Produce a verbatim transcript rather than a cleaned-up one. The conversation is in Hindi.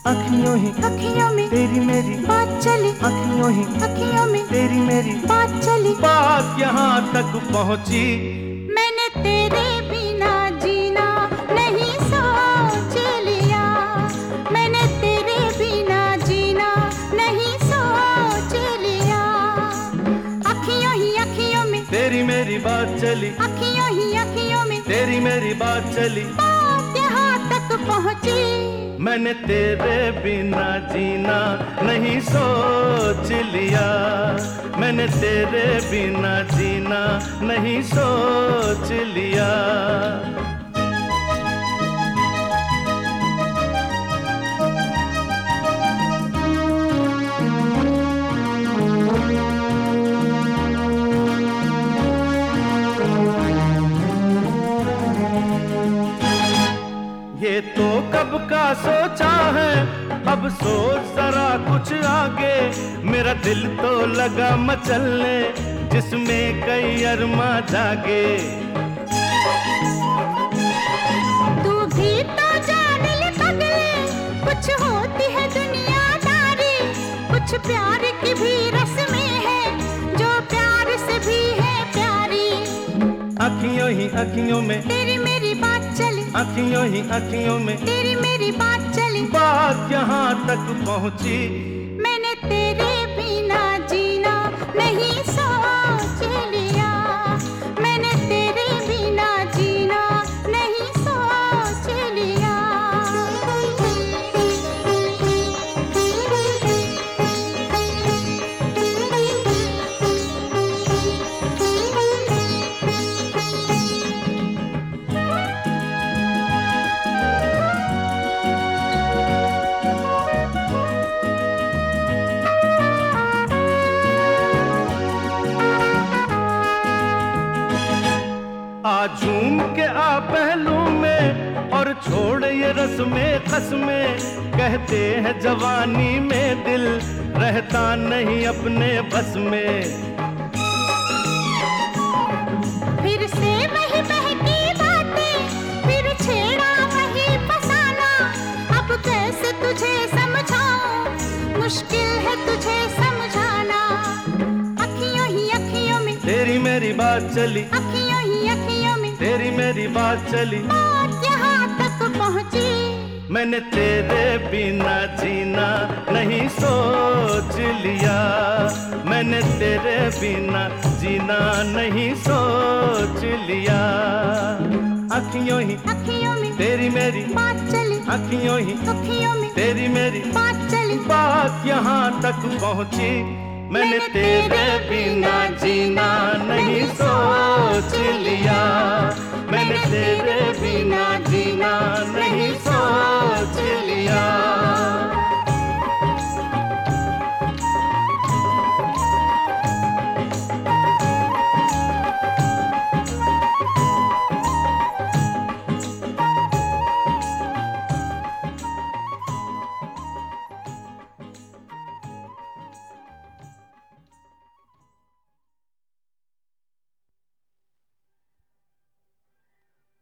अखियों ही अखियों में तेरी मेरी बात चली, अखियों ही अखियों में तेरी मेरी बात चली। बात यहाँ तक पहुँची, मैंने तेरे बिना जीना नहीं सोच लिया, मैंने तेरे बिना जीना नहीं सोच लिया। अखियों ही अखियों में तेरी मेरी बात चली, अखियों ही अखियों में तेरी मेरी बात चली, बात यहाँ तक पहुँची। मैंने तेरे बिना जीना नहीं सोच लिया, मैंने तेरे बिना जीना नहीं सोच लिया। ये तो कब का सोचा है, अब सोच जरा कुछ आगे। मेरा दिल तो लगा मचलने जिसमें कई अरमा जागे। तू भी तो जान ले पगले, कुछ होती है दुनियादारी, कुछ प्यार की भी रस्में हैं जो प्यार से भी है प्यारी। अखियों ही अखियों में तेरी मेरी बात चली, अखियों ही अखियों में तेरी मेरी बात चली। बात यहाँ तक पहुँची, मैंने तेरे बिना जीना नहीं सोच लिया, मैंने तेरे बिना जीना नहीं सोच लिया। आ झूम के आ पहलू में और छोड़ ये रस्में कसमें। कहते हैं जवानी में दिल रहता नहीं अपने बस में। फिर से वही बहकी बातें, फिर छेड़ा वही फसाना। अब कैसे तुझे समझाऊं, मुश्किल है तुझे समझाना। अखियों ही अखियों में तेरी मेरी बात चली, अखियों ही अखियों में तेरी मेरी बात चली, बात यहाँ तक पहुँची। मैंने तेरे बिना जीना नहीं सोच लिया, मैंने तेरे बिना जीना नहीं सोच लिया। अखियों ही अखियों में तेरी मेरी बात चली, अखियों ही अखियों में तेरी मेरी बात चली। बात यहाँ तक पहुँची, मैंने तेरे बिना जीना नहीं सोच लिया, मैंने तेरे बिना जीना नहीं